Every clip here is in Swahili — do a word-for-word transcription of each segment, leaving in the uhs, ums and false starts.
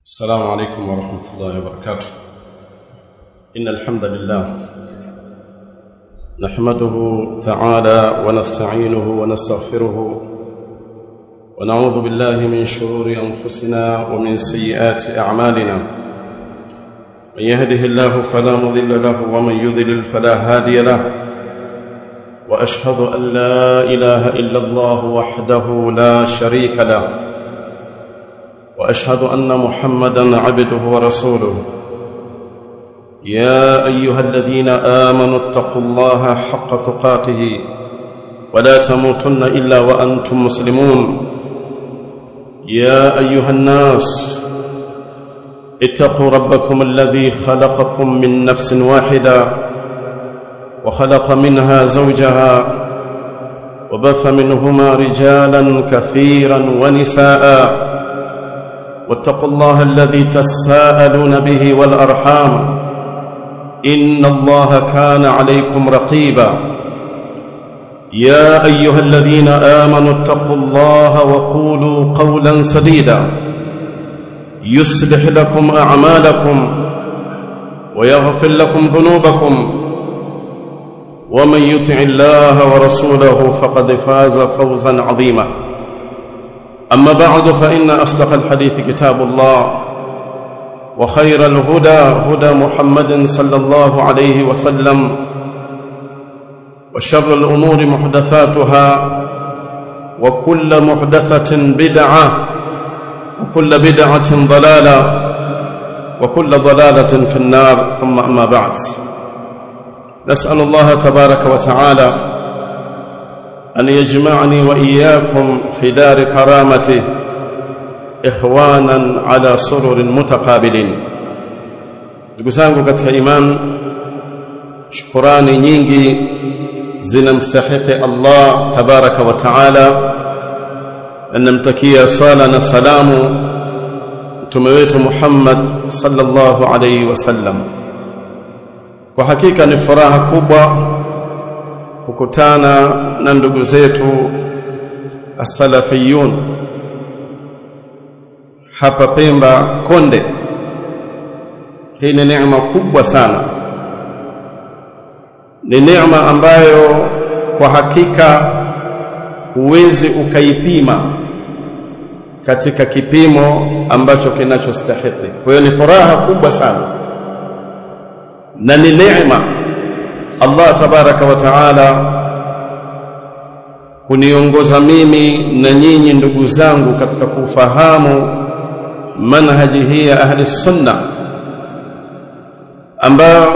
السلام عليكم ورحمة الله وبركاته. إن الحمد لله نحمده تعالى ونستعينه ونستغفره ونعوذ بالله من شرور أنفسنا ومن سيئات أعمالنا. من يهده الله فلا مضل له ومن يضلل فلا هادي له، وأشهد أن لا إله إلا الله وحده لا شريك له، وأشهد أن محمدًا عبده ورسوله. يا أيها الذين آمنوا اتقوا الله حق تقاته ولا تموتن إلا وأنتم مسلمون. يا أيها الناس اتقوا ربكم الذي خلقكم من نفس واحدة وخلق منها زوجها وبث منهما رجالا كثيرا ونساء، واتقوا الله الذي تساءلون به والأرحام إن الله كان عليكم رقيبا. يا أيها الذين آمنوا اتقوا الله وقولوا قولا سديدا يصلح لكم أعمالكم ويغفر لكم ذنوبكم، ومن يطع الله ورسوله فقد فاز فوزا عظيما. أما بعد، فإن أصدق الحديث كتاب الله، وخير الهدى هدى محمد صلى الله عليه وسلم، وشر الأمور محدثاتها، وكل محدثة بدعة، وكل بدعة ضلالة، وكل ضلالة في النار. ثم أما بعد، نسأل الله تبارك وتعالى أن يجمعني وإياكم في دار كرامته إخوانا على سرر متقابلين. Ndugu zangu katika iman, shukrani nyingi zinamstahiki Allah tabaraka wa taala, namtakia sala na salamu mtume wetu Muhammad sallallahu alayhi wasallam. Kwa hakika ni furaha kubwa kukutana na ndugu zetu as-salafiyun hapa Pemba Konde. Hii ni neema kubwa sana, ni neema ambayo kwa hakika huwezi ukaipima katika kipimo ambacho kinachostahili. Kwa hiyo ni furaha kubwa sana na ni neema Allah tabaraka wa taala kuniongoza mimi na nyinyi ndugu zangu katika kufahamu manhaji hii ya ahli sunna, ambao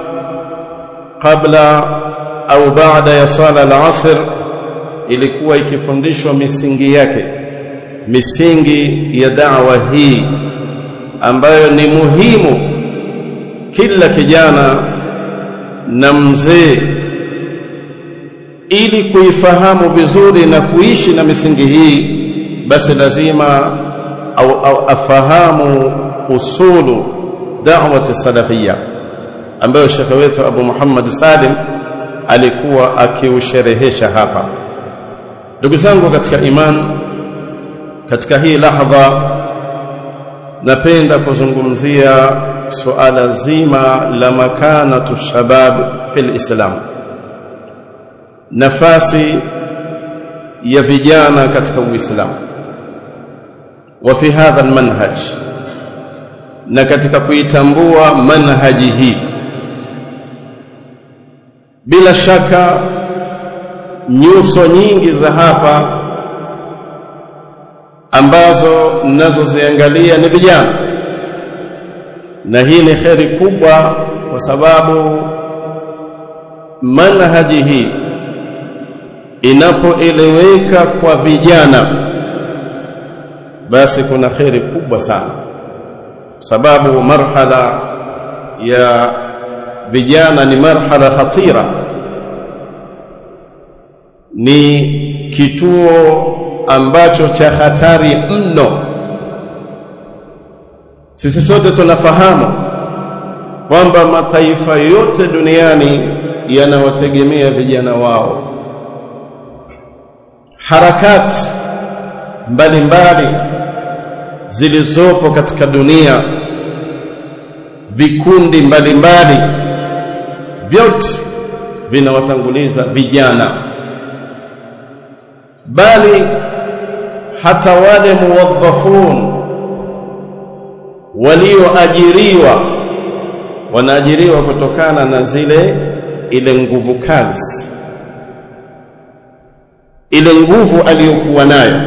kabla au baada ya swala al-asr ilikuwa ikifundishwa misingi yake, misingi ya da'wa hii ambayo ni muhimu kila kijana na mzee ili kuifahamu vizuri na kuishi na misingi hii, basi lazima au, au afahamu usulu da'wati salafiyya ambayo shekhe wetu Abu Muhammad Salim alikuwa akiusherehesha hapa. Ndugu zangu katika iman, katika hii lahadha napenda kuzungumzia suala zima la makanatu shabab fil Islam, nafasi ya vijana katika Uislamu, wa fi hadha almanhaj, na katika kuitambua manhaji hii. Bila shaka nyuso nyingi za hapa ambazo ninazoziangalia ni vijana, na hii ni kheri kubwa kwa sababu manhaji hii inapoeleweka kwa vijana basi kuna kheri kubwa sana, sababu marhala ya vijana ni marhala khatira, ni kituo ambacho cha hatari mno. Sisi sote tunafahamu kwamba mataifa yote duniani yanawategemea vijana wao. Harakati mbalimbali zilizopo katika dunia, vikundi mbalimbali, vyote vinawatanguliza vijana, bali hata wale muwadhafun walioajiriwa wanaajiriwa kutokana na zile ile nguvu kazi, ile nguvu aliyokuwa nayo,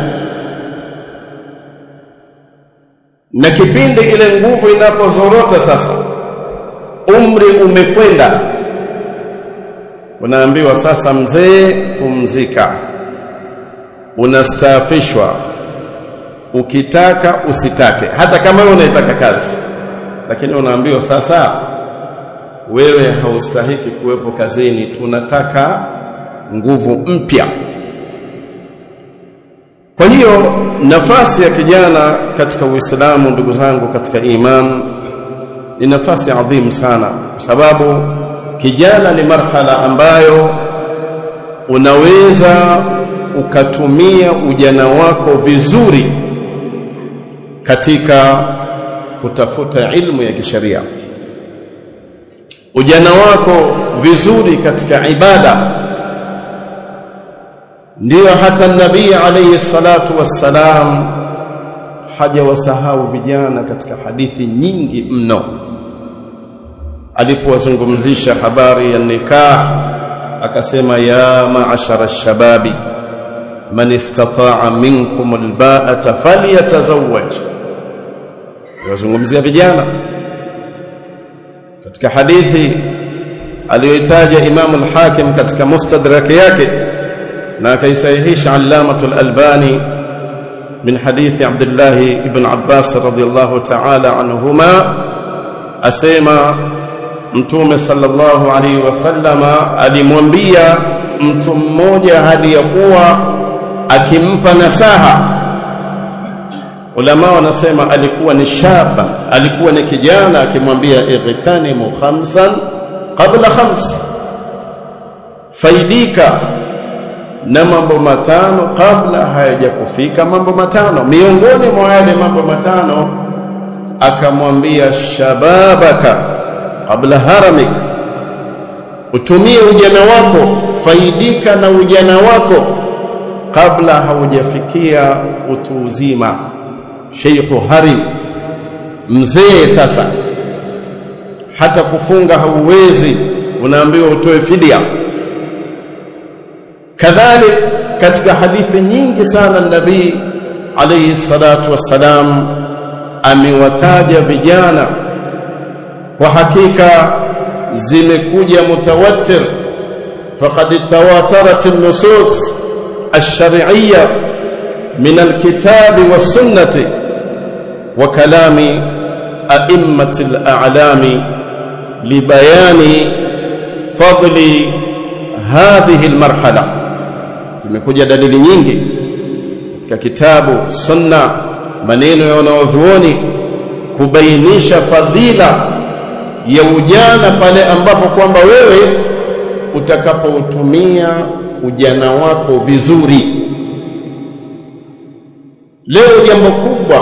na kipindi ile nguvu inapozorota sasa, umri umekwenda, unaambiwa sasa mzee pumzika, unastaafishwa, ukitaka usitake, hata kama wewe unaitaka kazi, lakini unaambiwa sasa wewe haustahiki kuwepo kazini, tunataka nguvu mpya. Kwa hiyo nafasi ya kijana katika Uislamu, ndugu zangu katika iman, ni nafasi adhimu sana, kwa sababu kijana ni marhala ambayo unaweza ukatumia ujana wako vizuri katika kutafuta ilmu ya kisheria, ujana wako vizuri katika ibada. Ndio hata Nabii alayhi salatu wassalam hajawasahau vijana katika hadithi nyingi mno, alipowazungumzisha habari ya nikah akasema, ya ma'ashara ash-shababi man istata'a minkum al-ba'ata falyatazawwaj. Wazungumzia vijana katika hadithi aliyoitaja Imam al-Hakim katika Mustadrak yake, na akaisahihisha Allamatul Albani min hadithi Abdullah ibn Abbas radhiyallahu ta'ala anhuma, asema Mtume sallallahu alaihi wasallama alimwambia mtu mmoja hadi ya kuwa akimpa nasaha. Ulama wanasema alikuwa ni shaba, alikuwa ni kijana, akimwambia ightanimu khamsan qabla khams, faidika na mambo matano kabla hayajakufika mambo matano. Miongoni mwa yale mambo matano akamwambia shababaka qabla haramik, utumie ujana wako, faidika na ujana wako kabla haujafikia utu uzima. Sheikhu harim, mzee sasa, hata kufunga hauwezi, unaambiwa utoe fidia. Kadhalik katika hadithi nyingi sana Nabii alayhi salatu wassalam amewataja vijana, kwa hakika zimekuja mutawatir, faqad tawatarat an-nusus ash-shar'iyyah min al-kitabi was-sunnati wa kalami a'immati al-a'lami libayani fadli hadhihi al-marhala. Zimekuja dalili nyingi katika kitabu, sunna, maneno ya wanavyuoni kubainisha fadhila ya ujana, pale ambapo kwamba wewe utakapoutumia ujana wako vizuri. Leo jambo kubwa,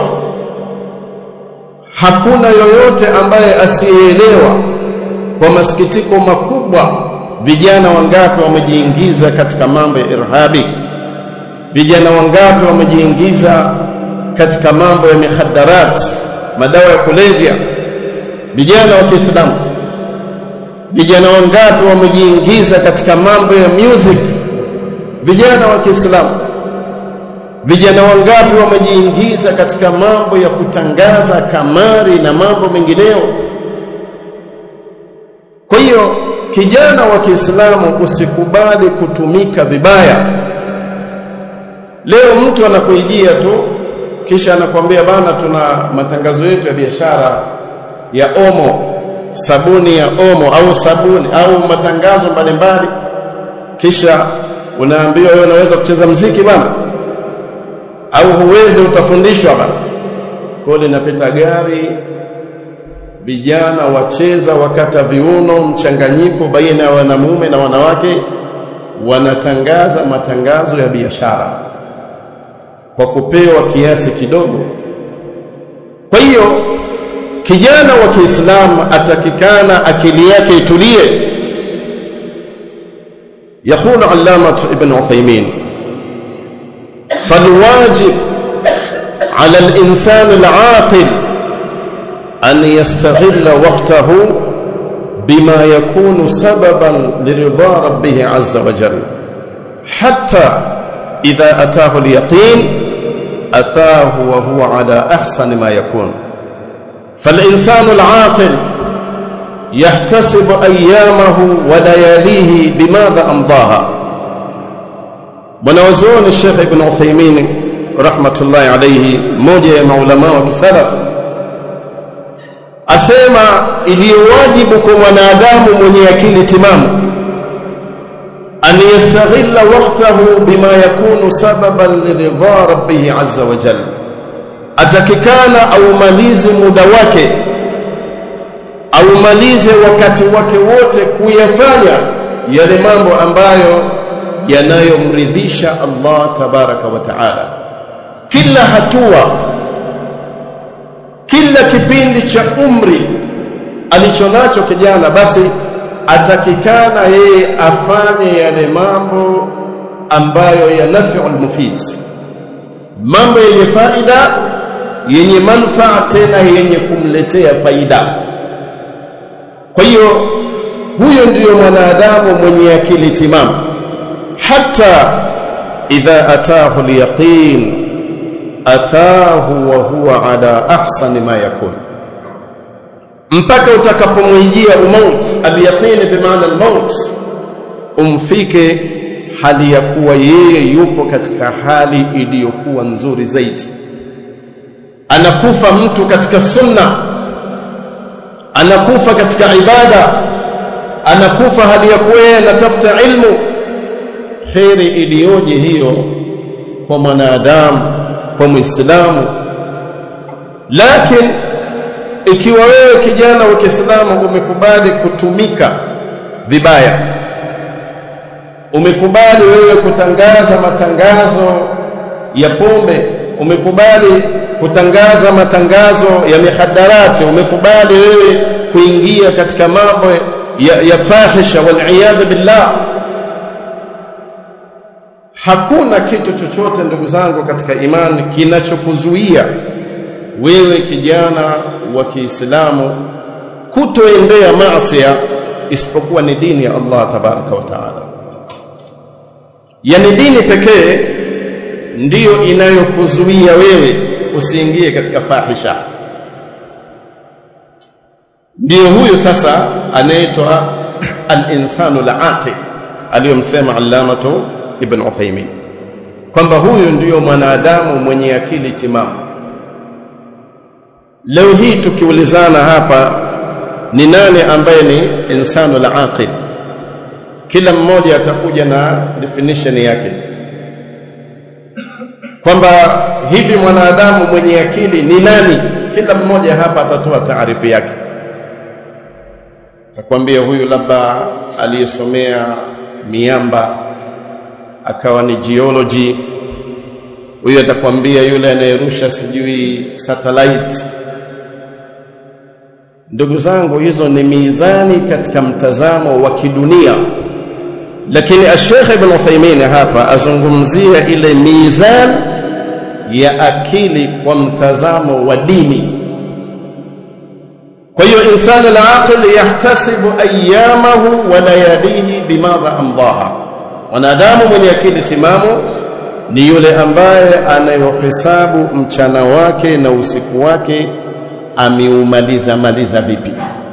hakuna yoyote ambaye asielewa, kwa masikitiko makubwa, vijana wangapi wamejiingiza katika mambo ya irhabi, vijana wangapi wamejiingiza katika mambo ya mikhaddarat, madawa ya kulevya, vijana wa Kiislamu. Vijana wangapi wamejiingiza katika mambo ya music, vijana wa Kiislamu. Vijana wangapi wamejiingiza katika mambo ya kutangaza kamari na mambo mengineyo. Kwa hiyo kijana wa Kiislamu usikubali kutumika vibaya. Leo mtu anakuijia tu kisha anakuambia, bana, tuna matangazo yetu ya biashara ya Omo, sabuni ya Omo au sabuni au matangazo mbalimbali, kisha unaambiwa wewe unaweza kucheza muziki bana, au huwezi, utafundishwa bana. Kwa linapita gari, vijana wacheza wakata viuno, mchanganyiko baina ya wanamume na wanawake, wanatangaza matangazo ya biashara kwa kupewa kiasi kidogo, Kwa hiyo kijana wa Kiislamu atakikana akili yake itulie. يقول علامة ابن عثيمين: فالواجب على الإنسان العاقل أن يستغل وقته بما يكون سببا لرضا ربه عز وجل، حتى إذا أتاه اليقين أتاه وهو على أحسن ما يكون. فالإنسان العاقل يحتسب أيامه ولياليه بماذا أمضاها. ونوزون الشيخ ابن عثيمين رحمة الله عليه موجه maulama wa kisalaf asema iliyowajibu kwa mwanadamu mwenye akili timamu an yastaghilla waqtahu bima yakunu sababan liridha rabbih azza wa jalla, atakikana au malize muda wake au malize wakati wake wote kuyafanya yale mambo ambayo yanayomridhisha Allah tabaraka wa taala. Kila hatua, kila kipindi cha umri alichonacho kijana, basi atakikana yeye afanye yale mambo ambayo yanafi'ul mufid, mambo yenye faida, yenye manufaa, tena yenye kumletea faida. Kwa hiyo huyo ndiyo mwanadamu mwenye akili timamu. Hata idha atahu al-yaqin atahu wa huwa ala ahsani ma yakun, mpaka utakapomwijia umaut. Al-yaqin bimaana al-maut, umfike hali ya kuwa yeye yupo katika hali iliyokuwa nzuri zaidi. Anakufa mtu katika sunna, anakufa katika ibada, anakufa hali ya kuwa anatafuta ilmu. Kheri iliyoje hiyo kwa mwanadamu, kwa Muislamu. Lakini ikiwa wewe kijana wa Kiislamu umekubali kutumika vibaya, umekubali wewe kutangaza matangazo ya pombe, umekubali kutangaza matangazo ya mihadarati, umekubali wewe kuingia katika mambo ya, ya fahisha wal iyad billah, hakuna kitu chochote ndugu zangu katika imani kinachokuzuia wewe kijana wa Kiislamu kutoendea maasi isipokuwa ni dini ya Allah tabaraka wa taala. Yani dini pekee ndiyo inayokuzuia wewe usiingie katika fahisha. Ndiyo huyo sasa anaitwa al-insanu al-aqil aliyomsema Allamatu Ibn Uthaymeen kwamba huyu ndiyo mwanadamu mwenye akili timamu. Leo hii tukiulizana hapa ni nani ambaye ni insanu al-aqil, kila mmoja atakuja na definition yake kwamba hivi mwanadamu mwenye akili ni nani. Kila mmoja hapa atatoa taarifu yake, atakwambia huyu labda aliyesomea miamba akawa ni geology, huyu atakwambia yule anayerusha sijui satellite. Ndugu zangu, hizo ni mizani katika mtazamo wa kidunia, lakini Sheikh Ibn Uthaymeen hapa azungumzia ile mizani ya akili kwa mtazamo wa dini. Kwa hiyo insanu al-aqil yahtasibu ayyamahu wa layalihi bimadha amdaha. Mwanadamu mwenye akili timamu ni yule ambaye anayohesabu mchana wake na usiku wake ameumaliza maliza vipi.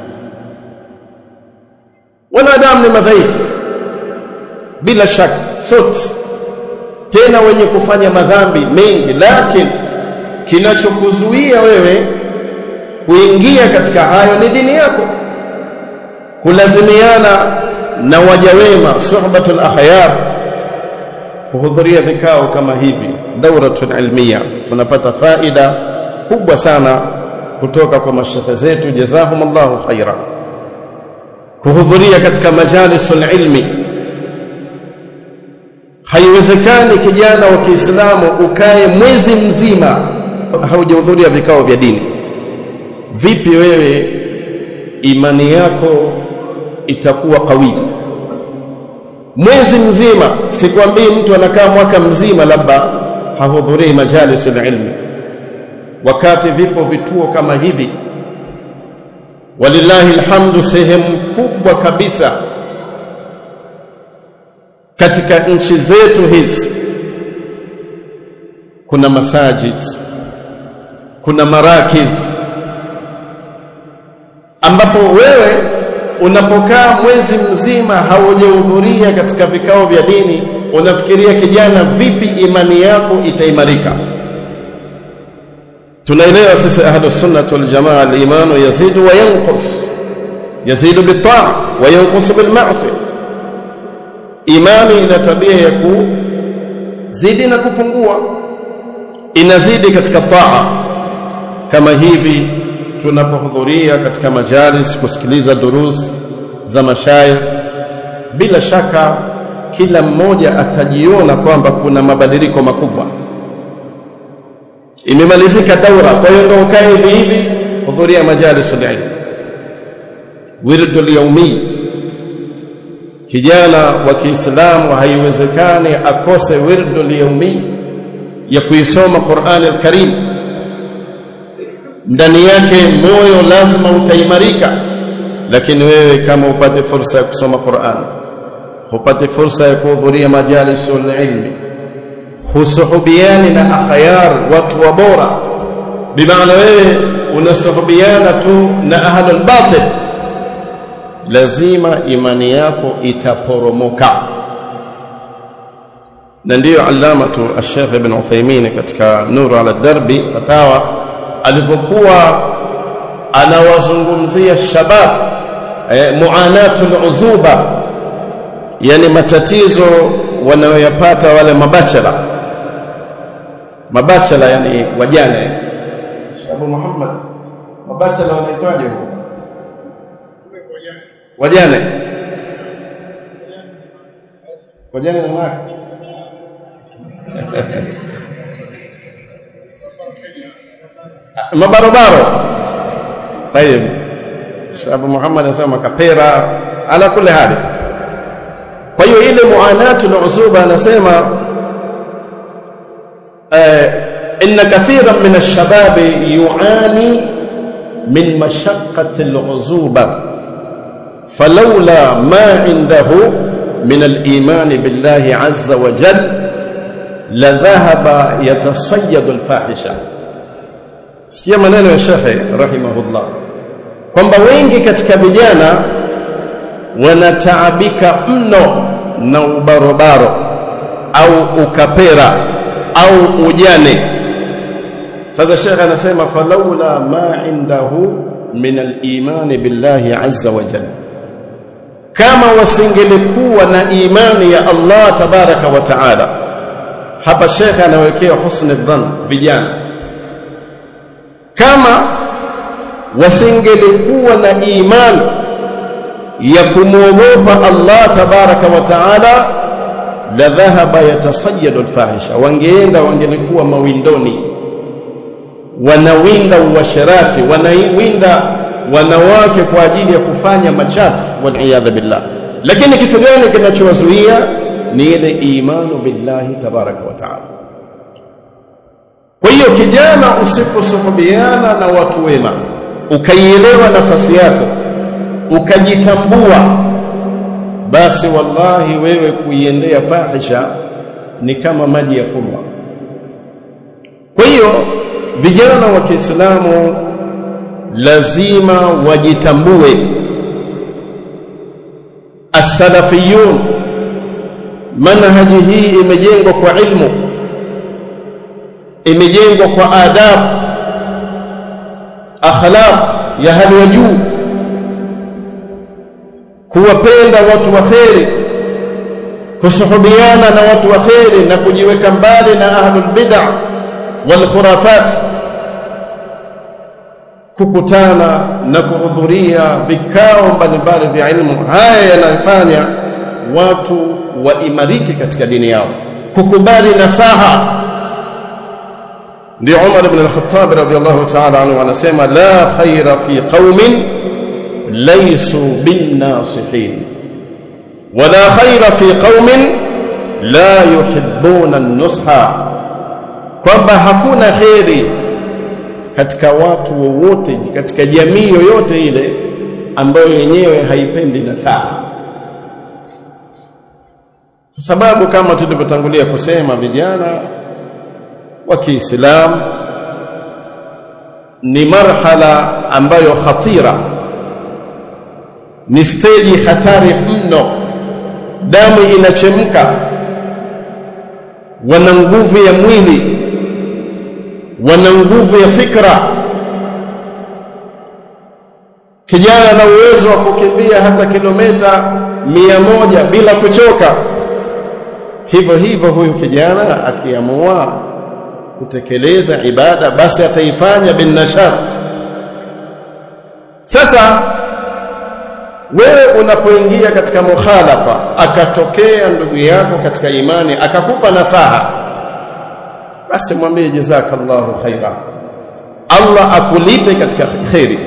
Wanadamu ni madhaifu bila shaka sote, tena wenye kufanya madhambi mengi, lakini kinachokuzuia wewe kuingia katika hayo ni dini yako, kulazimiana na waja wema, suhbatul akhyar, kuhudhuria vikao kama hivi, dauratul ilmiya. Tunapata faida kubwa sana kutoka kwa mashekhe zetu, jazahumullahu khaira, kuhudhuria katika majalisul ilmi. Haiwezekani kijana wa Kiislamu ukae mwezi mzima haujahudhuria vikao vya dini. vipi wewe imani yako itakuwa kawi? Mwezi mzima, sikwambii mtu anakaa mwaka mzima labda hahudhurii majalis ilmi, wakati vipo vituo kama hivi. Walillahi alhamdu, sehemu kubwa kabisa katika nchi zetu hizi kuna masajid, kuna marakiz, ambapo wewe unapokaa mwezi mzima haujahudhuria katika vikao vya dini, unafikiria kijana, vipi imani yako itaimarika? Tunaelewa sisi ahlus sunnah wal jamaa, al-imanu yazidu wa yanqus, yazidu bit-ta'a wa yanqus bil-ma'siyah. Imani ina tabia ya kuzidi na kupungua, inazidi katika taa. Kama hivi tunapohudhuria katika majalis kusikiliza durus za mashayikh, bila shaka kila mmoja atajiona kwamba kuna mabadiliko makubwa. Imemalizika daura, kwa hiyo ndio ukae hivi hivi, hudhuria majalis al-ilm. Wirdu al-yawmi, kijana wa Kiislamu haiwezekani akose wirdu al-yawmi ya kuisoma Qur'an al-Karim. Ndani yake moyo lazima utaimarika. Lakini wewe kama upate fursa ya kusoma Qur'an, upate fursa ya kuhudhuria majalis al-ilm, husuhubiani na akhyar, watu wa bora, bimaana wewe unasuhubiana tu na ahlul batil, lazima imani yako itaporomoka. Na ndio allamatu al-Sheikh Ibn Uthaymeen katika Nur ala Darbi fatawa alivyokuwa anawazungumzia shabab eh, muanatul uzuba, yani matatizo wanayoyapata wale mabachela mabachela yani wajane. Abu Muhammad, mabachela wanaitwaje huko? Wajane. Wajane ni nani? Mabarobaro. Tayeb. Abu Muhammad anasema kapera ala kulli hali. Kwa hiyo ile muanatu na uzuba anasema eh, inna kathiran min ash-shabab yu'ani min mashaqqati al-uzuba falawla ma indahu min al-iman billahi azza wa jalla la dhahaba yatasayyadu al-fahisha. Sikia maneno ya Sheikh rahimahullah kwamba wengi katika vijana wanataabika mno na ubarobaro au ukapera au ujane. Sasa Sheikh anasema falawla ma indahu min al-iman billahi azza wa jalla, kama wasingelikuwa na imani ya Allah tabaraka wa taala. Hapa Sheikh anawekea husni dhann vijana, kama wasingelikuwa na imani ya kumwogopa Allah tabaraka wa taala, la dhahaba yatasayyadu al-fahisha, wangeenda wangelikuwa mawindoni, wanawinda uasherati, wanawinda wanawake kwa ajili ya kufanya machafu, wal iyadha billah. Lakini kitu gani kinachowazuia? Ni ile imani billahi tabaraka wa taala. Kwa hiyo kijana, usiposuhubiana na watu wema, ukaielewa nafasi yako, ukajitambua, basi wallahi wewe kuiendea fahisha ni kama maji ya kunywa. Kwa hiyo vijana wa Kiislamu lazima wajitambue. As-salafiyun, manhaji hii imejengwa kwa ilmu, imejengwa kwa adab, akhlaq ya hali ya juu, kuwapenda watu wa kheri, kusuhubiana na watu wa kheri na kujiweka mbali na ahlul bid'ah wal khurafat, kukutana na kuhudhuria vikao mbalimbali vya ilmu. Haya yanafanya watu waimarike katika dini yao, kukubali nasaha, ndio Umar ibn al-Khattab radhiyallahu ta'ala anhu anasema la khaira fi qaumin laysu bin nasihin wala khaira fi qaumin la yuhibbuna an-nusha, kwamba hakuna khairi katika watu wowote, katika jamii yoyote ile ambayo yenyewe haipendi nasaha. Kwa sababu kama tulivyotangulia kusema, vijana wa Kiislamu ni marhala ambayo khatira, ni stage hatari mno. Damu inachemka, wana nguvu ya mwili, wana nguvu ya fikra. Kijana na uwezo wa kukimbia hata kilomita mia moja bila kuchoka. Hivyo hivyo huyu kijana akiamua kutekeleza ibada, basi ataifanya bin nashat. Sasa wewe unapoingia katika mukhalafa, akatokea ndugu yako katika imani akakupa nasaha, basi mwambie jazakallahu khaira, Allah akulipe katika khairi.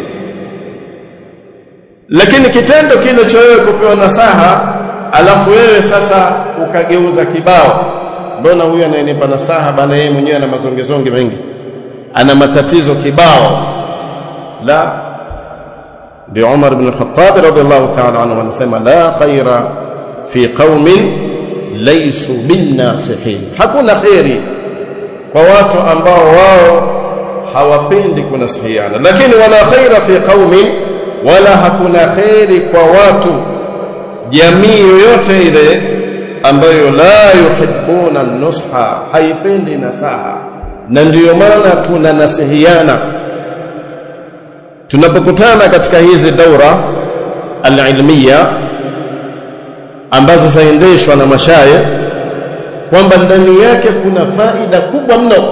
Lakini kitendo kile cha wewe kupewa nasaha alafu wewe sasa ukageuza kibao, mbona huyu anayenipa nasaha bana yeye mwenyewe ana mazongezonge mengi, ana matatizo kibao, la. Ndio Umar ibn al-Khattab radhiyallahu ta'ala anhu anasema la khaira fi qaumin laysu bin nasihin, hakuna khairi kwa watu ambao wao hawapendi kunasihiana. Lakini wala khaira fi qaumin, wala hakuna khairi kwa watu, jamii yoyote ile ambayo la yuhibbuna an-nusha, haipendi nasaha. Na ndiyo maana tunanasihiana tunapokutana katika hizi daura al-ilmiya ambazo zaendeshwa na mashayikh, kwamba ndani yake kuna faida kubwa mno.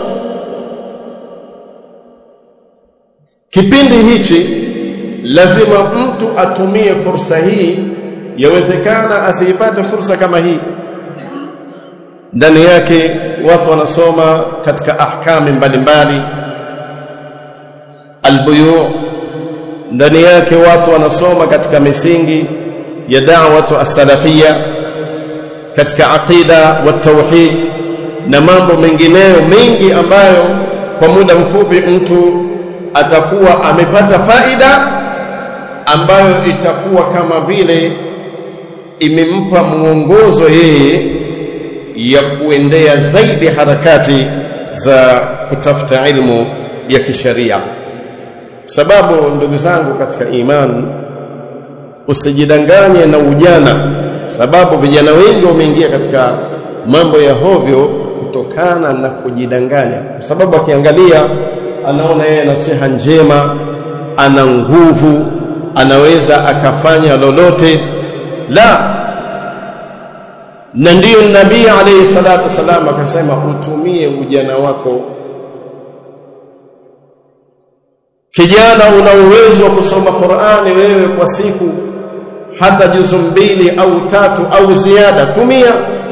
Kipindi hichi lazima mtu atumie fursa hii, yawezekana asiipate fursa kama hii. Ndani yake watu wanasoma katika ahkami mbalimbali, albuyu. Ndani yake watu wanasoma katika misingi ya da'watu as-salafiyya, katika aqida wa tauhid na mambo mengineyo mengi ambayo kwa muda mfupi mtu atakuwa amepata faida ambayo itakuwa kama vile imempa mwongozo yeye ya kuendea zaidi harakati za kutafuta ilmu ya kisharia. Sababu ndugu zangu katika iman, usijidanganye na ujana, sababu vijana wengi wameingia katika mambo ya hovyo kutokana na kujidanganya. Sababu akiangalia anaona yeye nasiha njema, ana nguvu, anaweza akafanya lolote. La. Na ndiyo Nabii alayhi salatu wasalam akasema utumie ujana wako. Kijana una uwezo wa kusoma Qur'ani wewe kwa siku hata juzu mbili au tatu au ziada, tumia.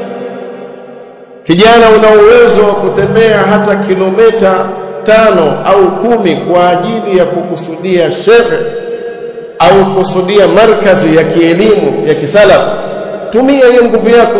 Kijana una uwezo wa kutembea hata kilomita tano au kumi kwa ajili ya kukusudia shekhe au kusudia markazi ya kielimu ya kisalafu, tumia hiyo nguvu yako.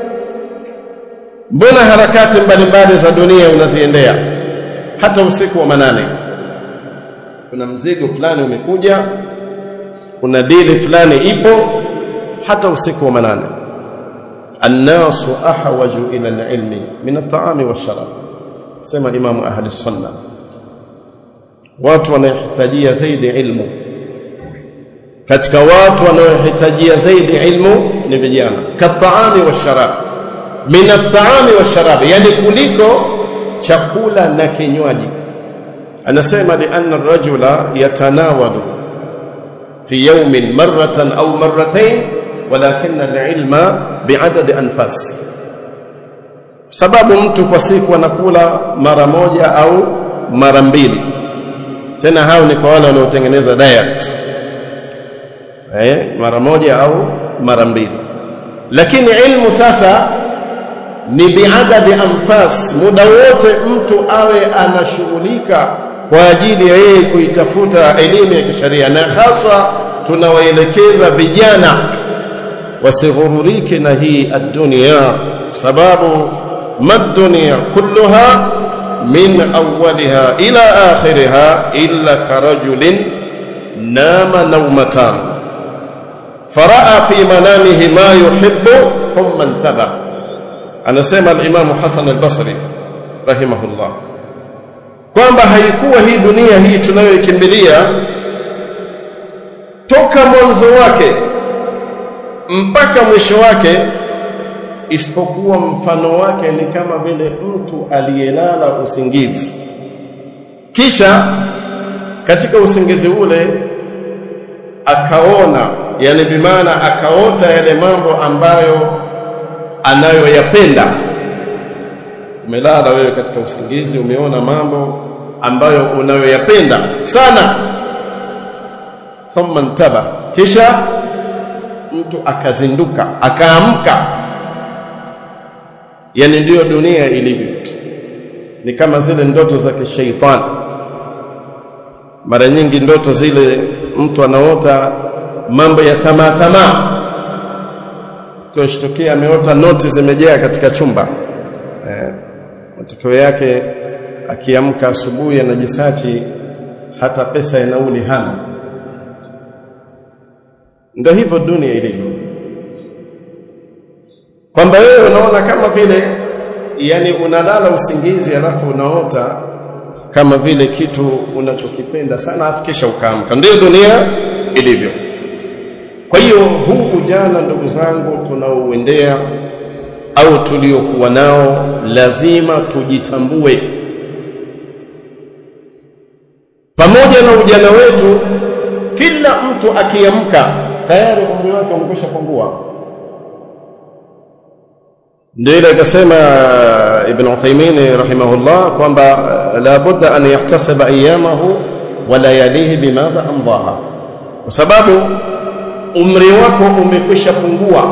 Mbona harakati mbalimbali za dunia unaziendea hata usiku wa manane? Kuna mzigo fulani umekuja, kuna dili fulani ipo, hata usiku wa manane. An-nasu ahwaju ila al-ilmi min at-ta'ami wash-sharab, sema Imam ahli sunna. Watu wanahitajia zaidi ilmu. Katika watu wanaohitajia zaidi ilmu ni vijana, kat-ta'ami wash-sharab, min at-ta'ami wash-sharab, yani kuliko chakula na kinywaji. Anasema li anna ar-rajula yatanawalu fi yawmin marratan aw marratayn, walakin al-ilma bi'adad anfas. Sababu mtu kwa siku anakula mara moja au mara mbili, tena hao ni kwa wale wanaotengeneza diet, eh, mara moja au mara mbili. Lakini ilmu sasa ni biadadi anfas, muda wote mtu awe anashughulika kwa ajili ya yeye kuitafuta elimu ya kisheria, na hasa tunawaelekeza vijana wasighururike na hii ad-dunya, sababu mad-dunya kulluha min awwaliha ila akhiriha illa karajulin nama nawmatan faraa fi manamihi ma yuhibbu thumma intaba. Anasema al-Imam Hasan al-Basri rahimahullah kwamba haikuwa hii dunia hii tunayoikimbilia toka mwanzo wake mpaka mwisho wake isipokuwa mfano wake ni kama vile mtu aliyelala usingizi, kisha katika usingizi ule akaona, yani bimaana akaota yale mambo ambayo anayoyapenda. Umelala wewe katika usingizi, umeona mambo ambayo unayoyapenda sana, thumma intaba, kisha mtu akazinduka akaamka. Yani ndio dunia ilivyo, ni kama zile ndoto za kishaitani. Mara nyingi ndoto zile mtu anaota mambo ya tamaa tamaa, tushtukia ameota noti zimejaa katika chumba. Eh, matokeo yake akiamka asubuhi anajisachi hata pesa ya nauli hana. Ndio hivyo dunia ilivyo, kwamba wewe unaona kama vile, yani unalala usingizi alafu unaota kama vile kitu unachokipenda sana afikisha ukaamka. Ndio dunia ilivyo. Kwa hiyo huu ujana, ndugu zangu, tunaoendea au tuliokuwa nao, lazima tujitambue. Pamoja na ujana wetu, kila mtu akiamka tayari umri wake umekwisha pungua. Ndio ile akasema Ibn Uthaymeen rahimahullah kwamba la budda an yahtasaba ayyamahu wa layalihi bimadha amdaha, kwa sababu umri wako umekwisha pungua.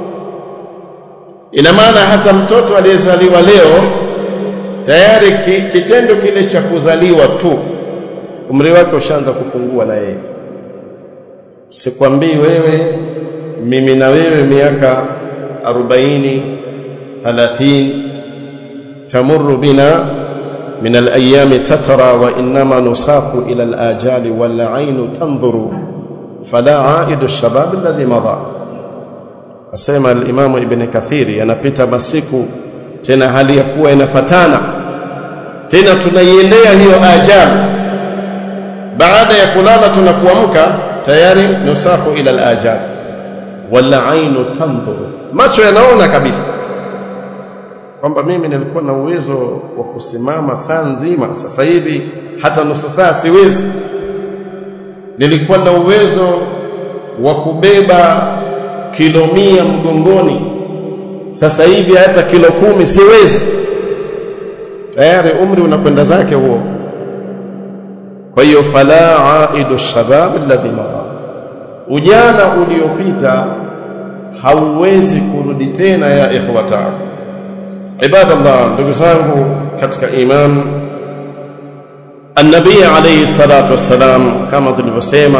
Ina maana hata mtoto aliyezaliwa leo tayari kitendo kile cha kuzaliwa tu umri wake ushaanza kupungua na yeye. Sikwambii wewe, mimi na wewe miaka arobaini ثلاثين تمر بنا من الأيام تترى وإنما نساق إلى الآجال والعين تنظر فلا عائد الشباب الذي مضى. أسمى الإمام ابن كثير yanapita masiku tena hali ya kuwa inafatana tena tunaiendea hiyo ajali. Baada ya kulala tunakuamka tayari nusaku ila al-ajal wala ainu tanzuru, macho yanaona kabisa kwamba mimi nilikuwa na uwezo wa kusimama saa nzima, sasa hivi hata nusu saa siwezi. Nilikuwa na uwezo wa kubeba kilo mia mgongoni, sasa hivi hata kilo kumi siwezi. Tayari umri unakwenda zake huo. Kwa hiyo fala aidu shabab alladhi mara, ujana uliopita hauwezi kurudi tena ya ikhwata. Ibadallah, ndugu zangu katika iman, an-nabii alayhi salatu wassalam kama tulivyosema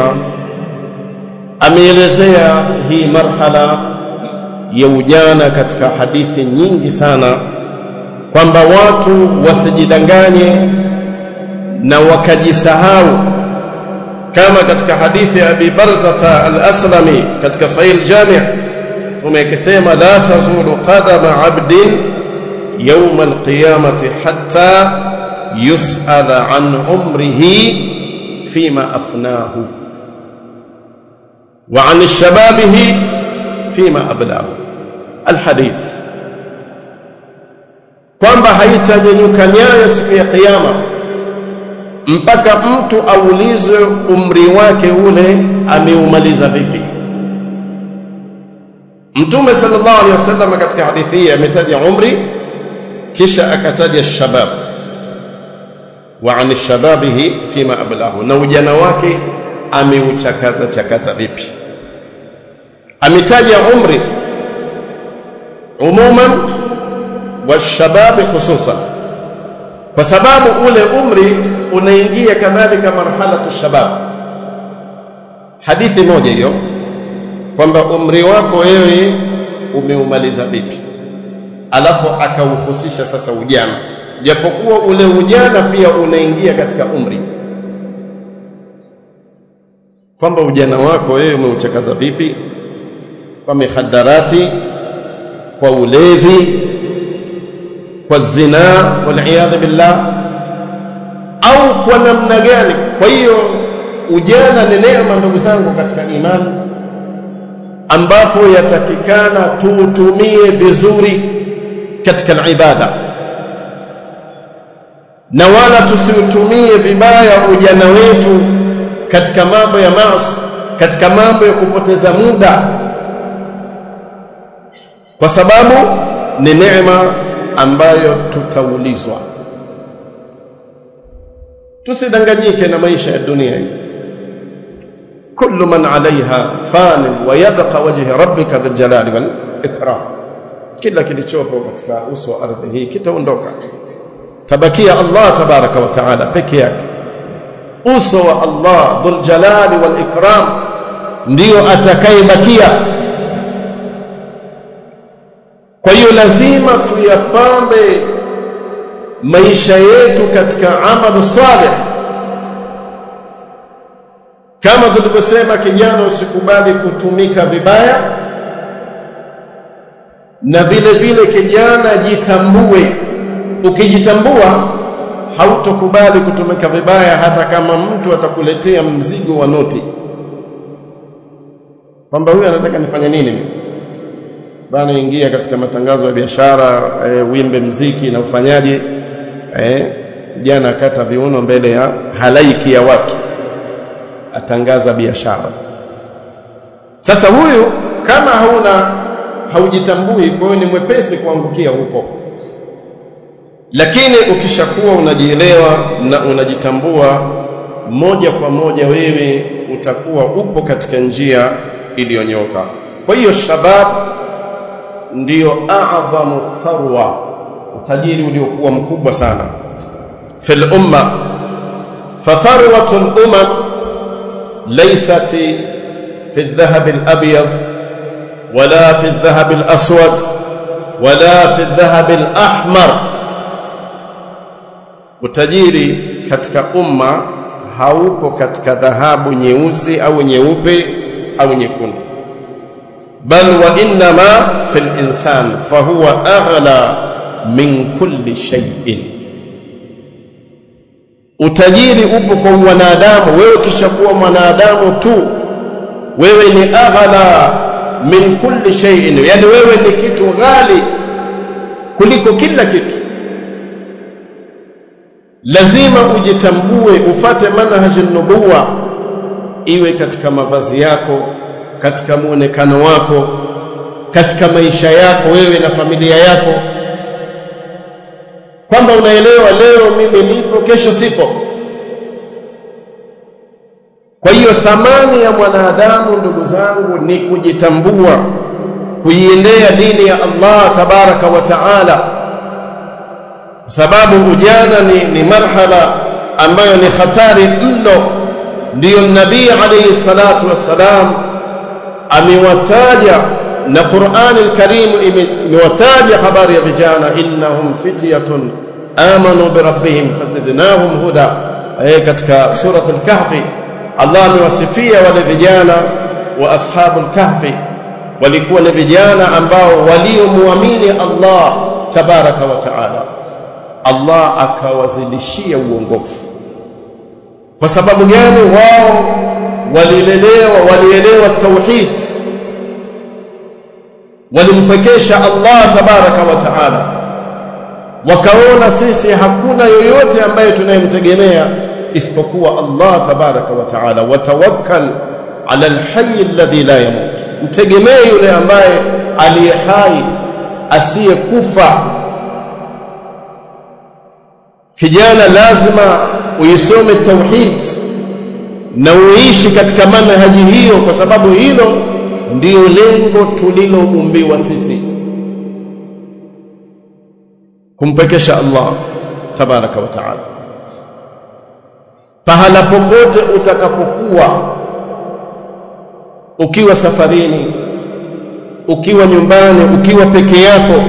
ameelezea hii marhala ya ujana katika hadithi nyingi sana, kwamba watu wasijidanganye na wakajisahau, kama katika hadithi ya Abi Barzata al-Aslami katika Sahih al-Jami' tumekisema la tazulu qadama 'abdin يوم القيامة حتى يسأل عن عمره فيما أفناه وعن الشبابه فيما أبلاه. الحديث kwamba haitanyanyuka nyayo siku ya kiyama mpaka mtu aulizwe umri wake ule ameumaliza vipi. Mtume sallallahu alaihi wasallam katika hadithi hii ametaja umri, kisha akataja shabab wa an shababihi fima ablahu, na ujana wake ameuchakaza chakaza vipi. Ametaja umri umuman washababi hususan, kwa sababu ule umri unaingia kadhalika marhalatu shabab. Hadithi moja hiyo kwamba umri wako wewe umeumaliza vipi, alafu akauhusisha sasa ujana, japokuwa ule ujana pia unaingia katika umri, kwamba ujana wako wewe umeuchakaza vipi, kwa mihadarati, kwa ulevi, kwa zina wal iyadha billah, au kwa namna gani. Kwa hiyo ujana ni neema ndugu zangu katika imani, ambapo yatakikana tuutumie vizuri katika ibada, na wala tusiutumie vibaya ujana wetu katika mambo ya maasi, katika mambo ya kupoteza muda, kwa sababu ni neema ambayo tutaulizwa. Tusidanganyike na maisha ya dunia hii. Kullu man alaiha fanin wa yabqa wajhu rabbika dhul jalali wal ikram, kila kilichopo katika uso wa ardhi hii kitaondoka, tabakia Allah tabaraka wa taala peke yake. Uso wa Allah dhul jalali wal ikram ndio atakayebakia. Kwa hiyo lazima tuyapambe maisha yetu katika amalu salih. Kama tulivyosema, kijana usikubali kutumika vibaya, na vile vile kijana jitambue. Ukijitambua hautokubali kutumika vibaya, hata kama mtu atakuletea mzigo wa noti, kwamba huyu anataka nifanye nini bana, ingia katika matangazo ya biashara, e, wimbe mziki na ufanyaje, eh jana kata viuno mbele ya halaiki ya watu, atangaza biashara. Sasa huyu kama hauna haujitambui, kwa hiyo ni mwepesi kuangukia huko. Lakini ukishakuwa unajielewa na unajitambua, moja kwa moja wewe utakuwa upo katika njia iliyonyoka. Kwa hiyo shabab ndio a'dhamu tharwa, utajiri uliokuwa mkubwa sana fil umma. fa tharwatul umam laysat fi adh-dhahab al-abyad wala fi adh-dhahab al-aswad wala fi adh-dhahab al-ahmar. Utajiri katika umma haupo katika dhahabu nyeusi au nyeupe au nyekundu, bal wa inma fil insan fahuwa aghla min kulli shay'in. Utajiri upo kwa wanadamu. Wewe kishakuwa mwanadamu tu, wewe ni aghla min kulli shay'in, yani wewe ni kitu ghali kuliko kila kitu. Lazima ujitambue, ufate manhaji nubuwa, iwe katika mavazi yako, katika muonekano wako, katika maisha yako wewe na familia yako, kwamba unaelewa leo mimi nipo, kesho sipo. Kwa hiyo thamani ya mwanadamu ndugu zangu ni kujitambua, kuiendea dini ya Allah tabaraka wa taala, sababu ujana ni, ni marhala ambayo ni hatari mno. Ndiyo Nabii alayhi salatu wassalam amewataja, na Qur'an al-Karim imewataja habari ya vijana, innahum fityatun amanu bi rabbihim fazidnahum huda. Aya katika surah al-Kahfi Allah amewasifia wale vijana wa ashabul kahfi, walikuwa ni vijana ambao waliomuamini Allah tabaraka wa taala. Allah akawazidishia uongofu. Kwa sababu gani? Wao walilelewa, walielewa tauhid, walimpekesha Allah tabaraka wa taala, wakaona sisi hakuna yoyote ambaye tunayemtegemea isipokuwa Allah tabaraka wa taala. Watawakkal ala alhayy alladhi la yamut, mtegemee yule ambaye aliye hai asiyekufa. Kijana lazima uisome tauhid na uishi katika manhaji hiyo, kwa sababu hilo ndio lengo tuliloumbiwa sisi. kumpekesha Allah tabaraka wa taala. Pahala popote utakapokuwa, ukiwa safarini, ukiwa nyumbani, ukiwa peke yako.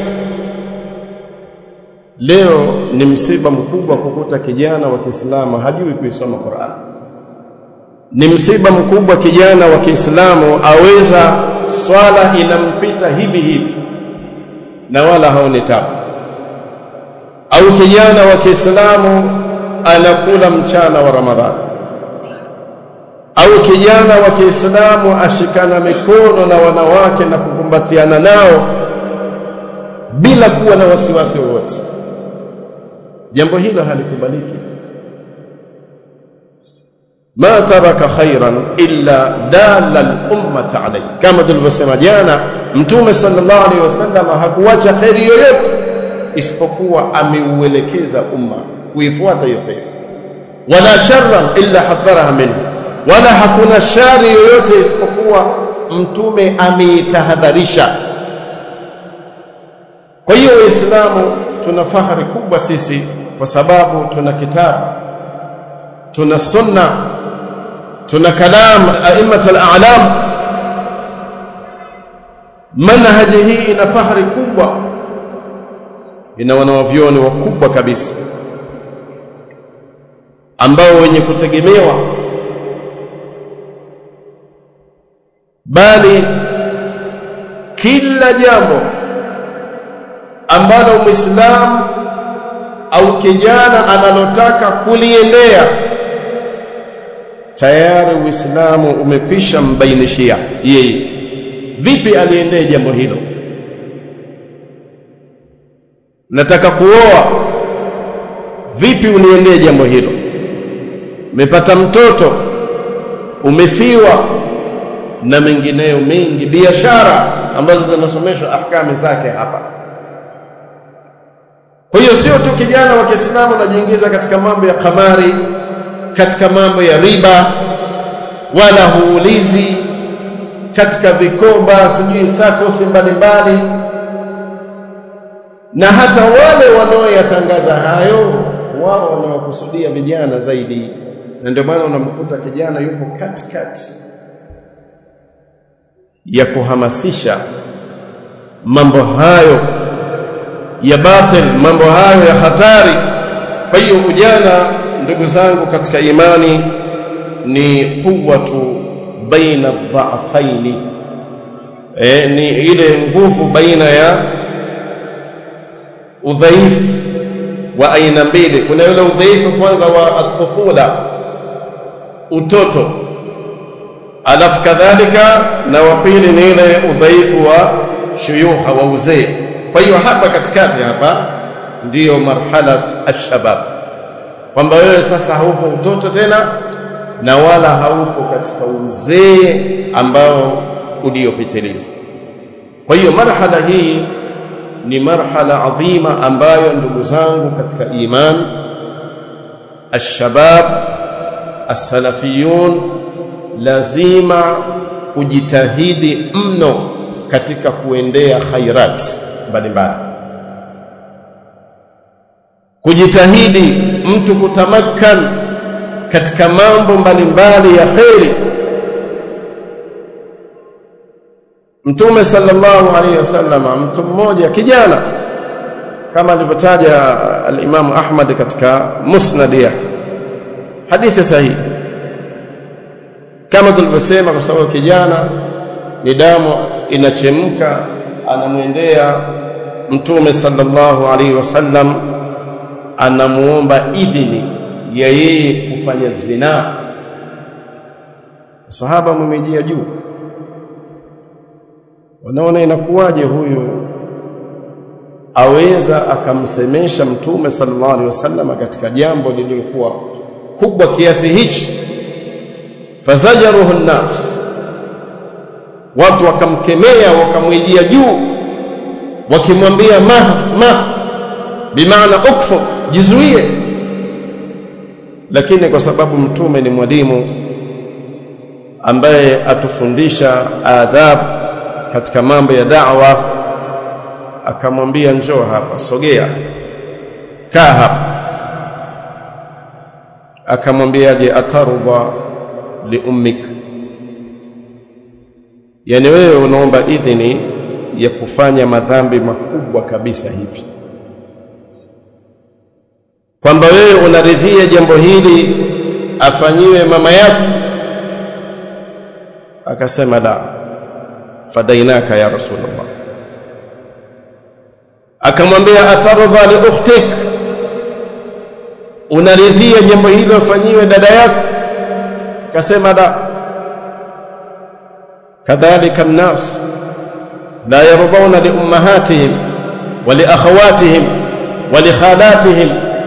Leo ni msiba mkubwa kukuta kijana wa Kiislamu hajui kuisoma Qur'an. Ni msiba mkubwa kijana wa Kiislamu aweza swala inampita hivi hivi na wala haoni tabu. Au kijana wa Kiislamu anakula mchana wa Ramadhani. Au kijana wa Kiislamu ashikana mikono na wanawake na kukumbatiana nao bila kuwa na wasiwasi wowote. Jambo hilo halikubaliki. Ma taraka khairan illa dalla al-ummata alayhi, kama tulivyosema jana. Mtume sallallahu alaihi wasallam hakuacha khairi yoyote isipokuwa ameuelekeza umma kuifuata hiyo khairi. Wala sharran illa hadharaha minhu, wala hakuna shari yoyote isipokuwa mtume ameitahadharisha. Kwa hiyo Waislamu tuna fahari kubwa sisi kwa sababu tuna kitabu, tuna sunna, tuna kalam a'immat al-a'lam. Manhaji hii ina fahari kubwa, ina wanawavyoni wakubwa kabisa ambao wenye kutegemewa, bali kila jambo ambalo Muislamu au kijana analotaka kuliendea, tayari Uislamu umekwisha mbainishia yeye vipi aliendee jambo hilo. Nataka kuoa, vipi uniendee jambo hilo? Umepata mtoto, umefiwa, na mengineyo mengi, biashara ambazo zinasomeshwa ahkami zake hapa. Kwa hiyo sio tu kijana wa Kiislamu anajiingiza katika mambo ya kamari, katika mambo ya riba, wala huulizi katika vikoba, sijui sakosi mbalimbali. Na hata wale wanaoyatangaza hayo, wao wanawakusudia vijana zaidi. Na ndio maana unamkuta kijana yupo katikati ya kuhamasisha mambo hayo ya batil, mambo hayo ya hatari. Kwa hiyo ujana, ndugu zangu katika imani, ni quwwatu baina dha'faini, eh, ni ile nguvu baina ya udhaifu wa aina mbili. Kuna yule udhaifu kwanza wa at-tufula, utoto, alafu kadhalika na wa pili ni ile udhaifu wa shuyuha, wa uzee. Kwa hiyo hapa katikati hapa ndiyo marhalat ash-shabab, kwamba wewe sasa haupo utoto tena na wala haupo katika uzee ambao uliopitiliza. Kwa hiyo marhala hii ni marhala adhima ambayo ndugu zangu katika iman, ash-shabab as-salafiyun lazima kujitahidi mno katika kuendea khairat mbalimbali. Kujitahidi mtu kutamakkan katika mambo mbalimbali ya khairi. Mtume sallallahu alaihi wasallam, mtu mmoja kijana, kama alivyotaja al-Imam Ahmad katika musnad yake, hadithi sahihi, kama tulivyosema, kwa sababu kijana ni damu inachemka, anamwendea Mtume sallallahu alaihi wasallam, anamuomba idhini ya yeye kufanya zina. Sahaba mmejia juu, wanaona inakuwaje huyu aweza akamsemesha Mtume sallallahu alaihi wasallam katika jambo lililokuwa kubwa kiasi hichi. Fazajaruhu an-nas, watu wakamkemea, wakamwijia juu, wakimwambia ma ma bimaana ukfuf, jizuie. Lakini kwa sababu Mtume ni mwalimu ambaye atufundisha adab katika mambo ya da'wa, akamwambia njoo hapa, sogea, kaa hapa. Akamwambia je, atarudha li ummik, yani wewe unaomba idhini ya kufanya madhambi makubwa kabisa hivi, kwamba wewe unaridhia jambo hili afanyiwe mama yako? Akasema la, fadainaka ya Rasulullah. Akamwambia atarudha li ukhtik, unaridhia jambo hilo afanyiwe dada yako? Akasema la. Kadhalika an-nas la yardawna li ummahatihim wa li akhawatihim wa li khalatihim,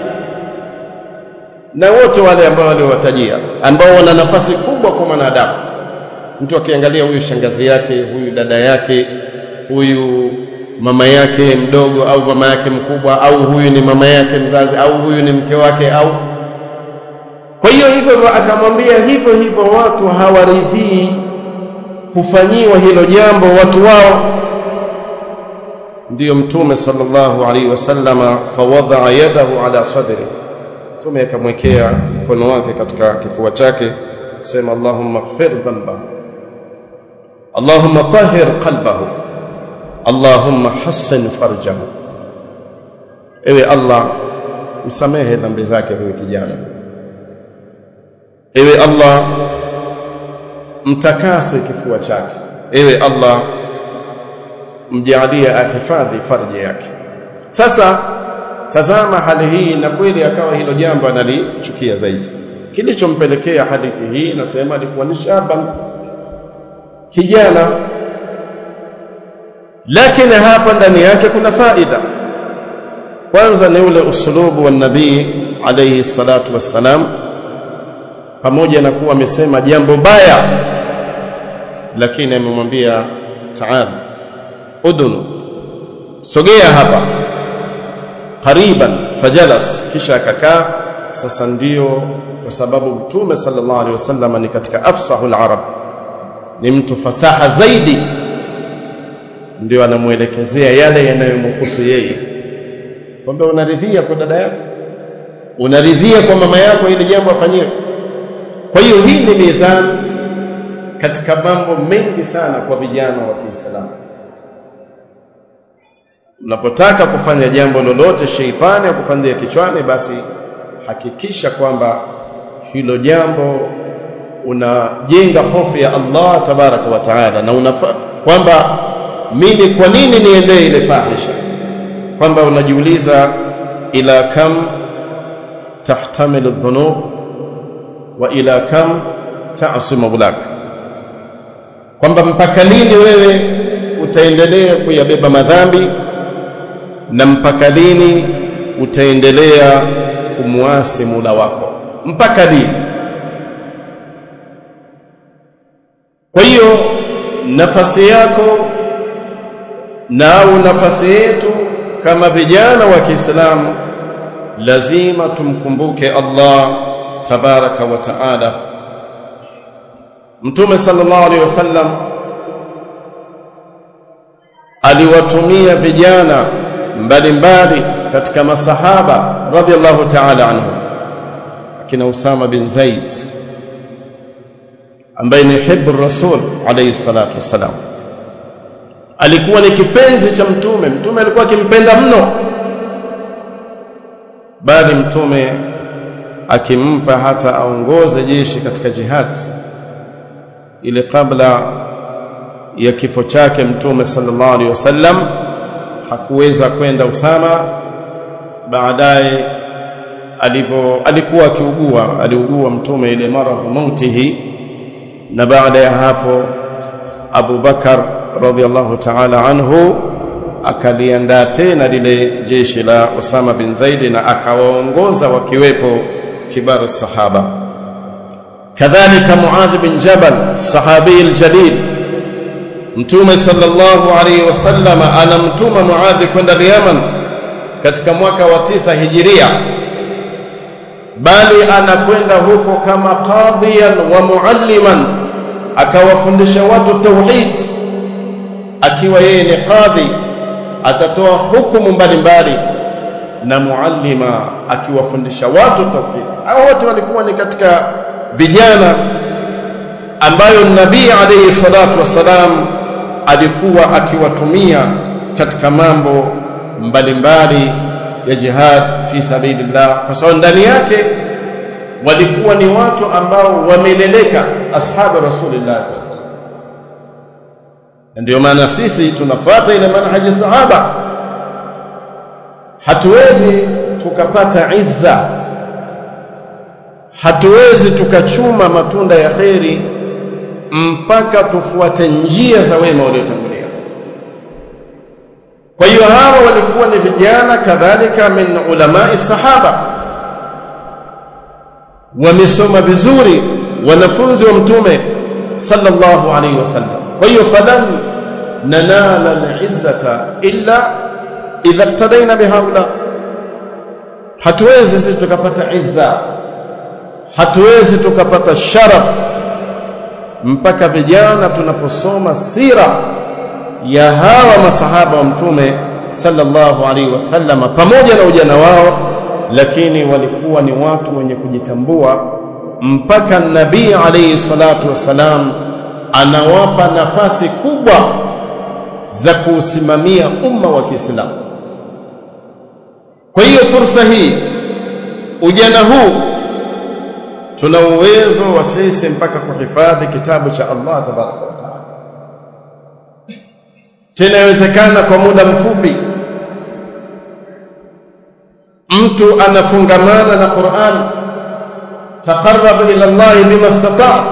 na wote wale ambao waliwatajia ambao wana nafasi kubwa kwa mwanadamu. Mtu akiangalia huyu shangazi yake, huyu dada yake, huyu mama yake mdogo au mama yake mkubwa, au huyu ni mama yake mzazi, au huyu ni mke wake, au kwa hiyo hivyo. Akamwambia hivyo hivyo watu hawaridhii kufanyiwa hilo jambo watu wao. Ndiyo Mtume sallallahu alaihi wasallama fawadha yadahu ala sadri, Mtume akamwekea mkono wake katika kifua chake, sema Allahumma ighfir dhanbahu, Allahumma tahhir qalbahu, Allahumma hassin farjahu. Ewe Allah, msamehe dhambi zake huyu kijana. Ewe Allah, mtakase kifua chake. Ewe Allah, mjalie ahifadhi farji yake. Sasa tazama hali hii, na kweli akawa hilo jambo analichukia zaidi. Kilichompelekea hadithi hii, nasema alikuwa ni shaban, kijana, lakini hapa ndani yake kuna faida. Kwanza ni ule usulubu wa nabii alayhi salatu wassalam, pamoja na kuwa amesema jambo baya, lakini amemwambia taal udunu, sogea hapa, qariban, fajalas, kisha akakaa. Sasa ndio kwa sababu Mtume sallallahu alaihi wasallam ni katika afsahul arab, ni mtu fasaha zaidi, ndio anamuelekezea yale yanayomhusu yeye, kwamba unaridhia kwa dada yako, unaridhia kwa mama yako ili jambo afanyiwe. Kwa hiyo hii ni mizani katika mambo mengi sana kwa vijana wa Kiislamu. Unapotaka kufanya jambo lolote sheitani akupandia kichwani, basi hakikisha kwamba hilo jambo unajenga hofu ya Allah tabaraka wa taala, na unafa kwamba mimi kwa nini niendee ile fahisha, kwamba unajiuliza ila kam tahtamilu dhunub wa ila kam ta'simu bulak, kwamba mpaka lini wewe utaendelea kuyabeba madhambi, na mpaka lini utaendelea kumwasi Mola wako, mpaka lini? Kwa hiyo nafasi yako na au nafasi yetu kama vijana wa Kiislamu, lazima tumkumbuke Allah tabaraka wa taala. Mtume sallallahu alaihi wasallam aliwatumia vijana mbalimbali katika masahaba radhiallahu ta'ala anhu, akina Usama bin Zaid ambaye ni hibbu rasul alayhi salatu wasalam, alikuwa ni kipenzi cha Mtume. Mtume alikuwa akimpenda mno, bali Mtume akimpa hata aongoze jeshi katika jihad ile kabla ya kifo chake. Mtume sallallahu alaihi wasallam hakuweza kwenda Usama. Baadaye alipo alikuwa akiugua, aliugua Mtume ile maradhi mautihi, na baada ya hapo Abu Bakar radhiallahu ta'ala anhu akaliandaa tena lile jeshi la Usama bin Zaid, na akawaongoza wakiwepo kibaru sahaba. Kadhalika Muadh bin Jabal, sahabi aljalil, Mtume sallallahu alaihi wasallam anamtuma Muadh kwenda Yaman katika mwaka wa tisa hijiria, bali anakwenda huko kama qadhiyan wa mualliman, akawafundisha watu tauhid, akiwa yeye ni qadhi, atatoa hukumu mbalimbali, na muallima akiwafundisha watu tauhid. Hao wote walikuwa ni katika vijana ambayo Nabii alayhi salatu wasalam alikuwa akiwatumia katika mambo mbalimbali ya jihad fi sabilillah, kwa sababu ndani yake walikuwa ni watu ambao wameleleka ashabu rasulillah sallallahu alaihi wasallam. Ndio maana sisi tunafuata ile manhaji sahaba. Hatuwezi tukapata izza, hatuwezi tukachuma matunda ya khairi mpaka tufuate njia za wema waliotangulia. Kwa hiyo hawa walikuwa ni vijana kadhalika min ulamai sahaba, wamesoma vizuri, wanafunzi wa mtume sallallahu alaihi wasallam. Kwa hiyo falan nanala al-izzata illa idha iqtadaina bihaula. Hatuwezi sisi tukapata izza, hatuwezi tukapata sharaf mpaka vijana tunaposoma sira ya hawa masahaba wa mtume sallallahu alaihi wasallam pamoja na ujana wao, lakini walikuwa ni watu wenye kujitambua, mpaka Nabii alayhi salatu wasalam anawapa nafasi kubwa za kusimamia umma wa Kiislamu. Kwa hiyo fursa hii, ujana huu, tuna uwezo wa sisi mpaka kuhifadhi kitabu cha Allah tabaraka wa taala. Tena inawezekana kwa muda mfupi mtu anafungamana na Qur'an, taqarrab ila Allah bima istata'at.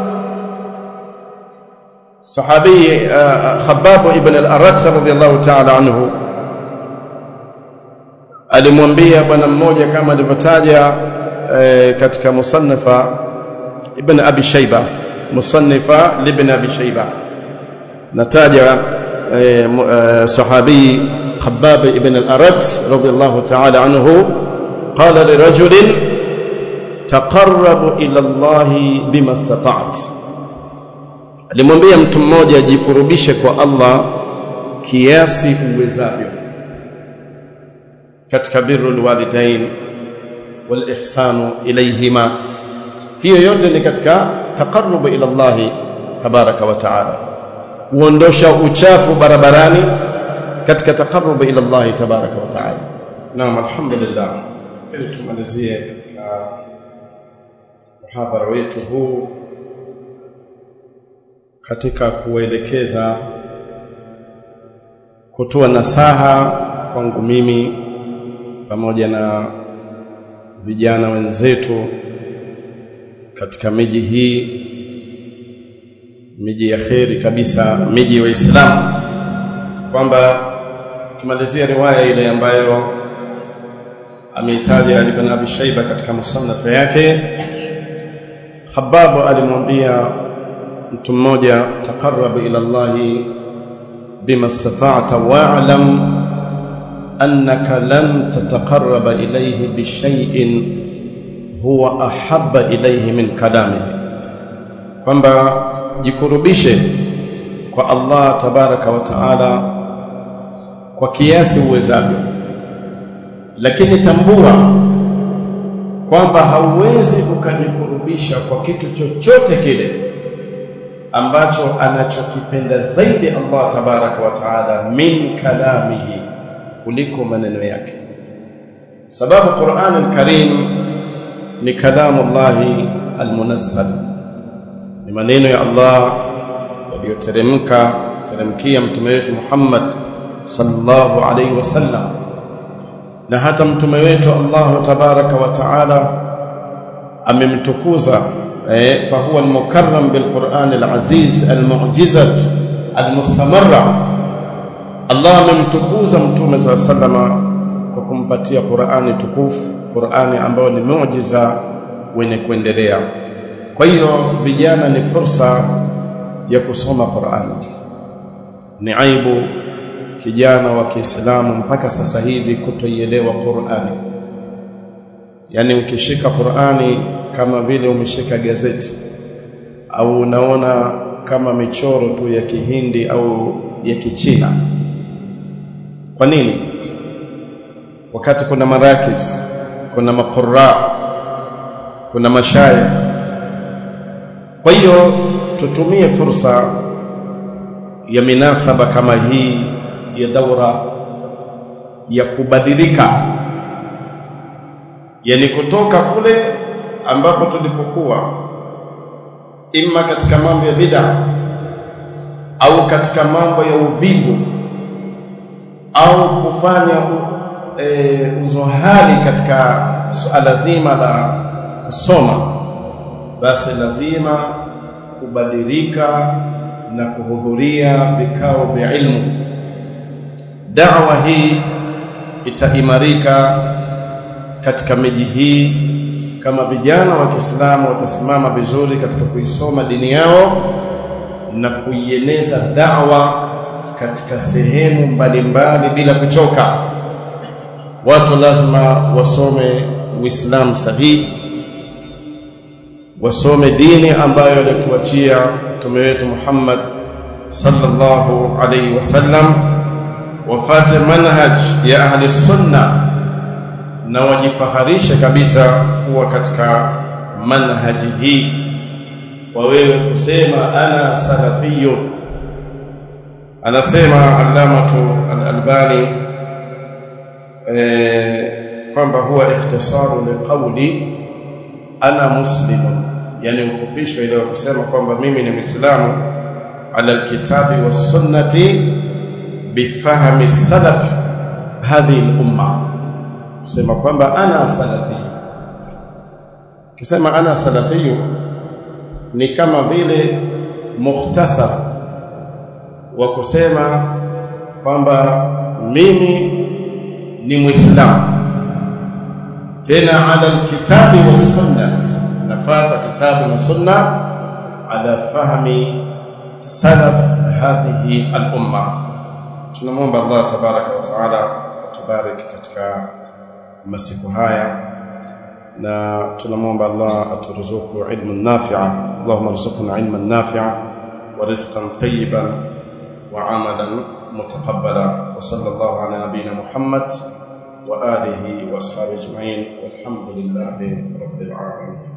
Sahabi Khabbab ibn al-Arat radhiyallahu ta'ala anhu alimwambia bwana mmoja, kama alivyotaja e, katika musannafa ibn Abi Shayba, musannafa ibn Abi Shayba, nataja e, e, sahabi Khabbab ibn al-Arat radhiyallahu ta'ala anhu qala li rajulin taqarrab ila Allah bima istata'at. Alimwambia mtu mmoja, jikurubishe kwa Allah kiasi uwezavyo katika birrul walidain wal ihsanu ilayhima. Hiyo yote ni katika taqarrub ila Allah tabaraka wa taala, kuondosha uchafu barabarani katika taqarrub ila Allah tabaraka wa taala. Naam, alhamdulillah. Ili tumalizie katika muhadhara wetu huu katika kuelekeza, kutoa nasaha kwangu mimi pamoja na vijana wenzetu katika miji hii, miji ya kheri kabisa, miji wa Uislamu, kwamba tumalizia riwaya ile ambayo ameitaja Ibn Abi Shayba katika musannaf yake. Khabbab alimwambia mtu mmoja, taqarrab ila Allah bima istata'ta wa'lam annaka lan tataqarraba ilayhi bi shay'in huwa ahabba ilayhi min kalamihi, kwamba jikurubishe kwa Allah tabaraka wa taala kwa kiasi uwezavyo, lakini tambua kwamba hauwezi ukajikurubisha kwa kitu chochote kile ambacho anachokipenda zaidi Allah tabaraka wa taala min kalamihi, kuliko maneno yake. Sababu Qur'an al-Karim ni kalamu Allah al-munazzal, ni maneno ya Allah yaliyoteremka teremkia mtume wetu Muhammad sallallahu alayhi wasallam. Na hata mtume wetu Allah tabaraka wa taala amemtukuza, eh, fa huwa al-mukarram bil Qur'an al-aziz al-mu'jizat al-mustamarra. Allah amemtukuza mtume sallallahu alayhi wasallam kwa kumpatia Qur'ani tukufu, Qur'ani ambayo ni muujiza wenye kuendelea. Kwa hiyo vijana, ni fursa ya kusoma Qur'ani. Ni aibu kijana wa Kiislamu mpaka sasa hivi kutoielewa Qur'ani. Yani ukishika Qur'ani kama vile umeshika gazeti, au unaona kama michoro tu ya Kihindi au ya Kichina. Kwa nini? Wakati kuna marakis, kuna maqurra, kuna mashayikh. Kwa hiyo tutumie fursa ya minasaba kama hii ya daura ya kubadilika, yani kutoka kule ambapo tulipokuwa imma katika mambo ya bid'a au katika mambo ya uvivu au kufanya e, uzohali katika suala zima la kusoma, basi lazima kubadilika na kuhudhuria vikao vya ilmu. Da'wa hii itaimarika katika miji hii kama vijana wa Kiislamu watasimama vizuri katika kuisoma dini yao na kuieneza da'wa katika sehemu mbalimbali bila kuchoka. Watu lazima wasome Uislamu sahihi, wasome dini ambayo alituachia Mtume wetu Muhammad sallallahu alayhi wasallam, wafate manhaj ya ahli sunna na wajifaharishe kabisa kuwa katika manhaji hii. Kwa wewe kusema ana salafiyyu, anasema Allamatu al-Albani eh kwamba huwa ikhtisaru liqawli ana muslimun, yani ufupisho ile kusema kwamba mimi ni Muislamu ala alkitabi was sunnati bifahmi salaf hadhihi al-umma. Kusema kwamba ana salafi, kisema ana salafi ni kama vile mukhtasar wa kusema kwamba mimi ni Muislamu, tena ala alkitabi was sunnah, nafata kitabu na sunna ala fahmi salaf hadhihi al-umma. Tunamwomba Allah tabaraka wa taala atubariki katika masiku haya, na tunamwomba Allah aturuzuku ilman nafi'a. Allahumma rzuqna ilman nafi'a wa rizqan tayyiban wa amalan mutaqabbala. Wa sallallahu ala nabiyyina Muhammad wa alihi wa ashabihi ajma'in, walhamdulillahi rabbil alamin.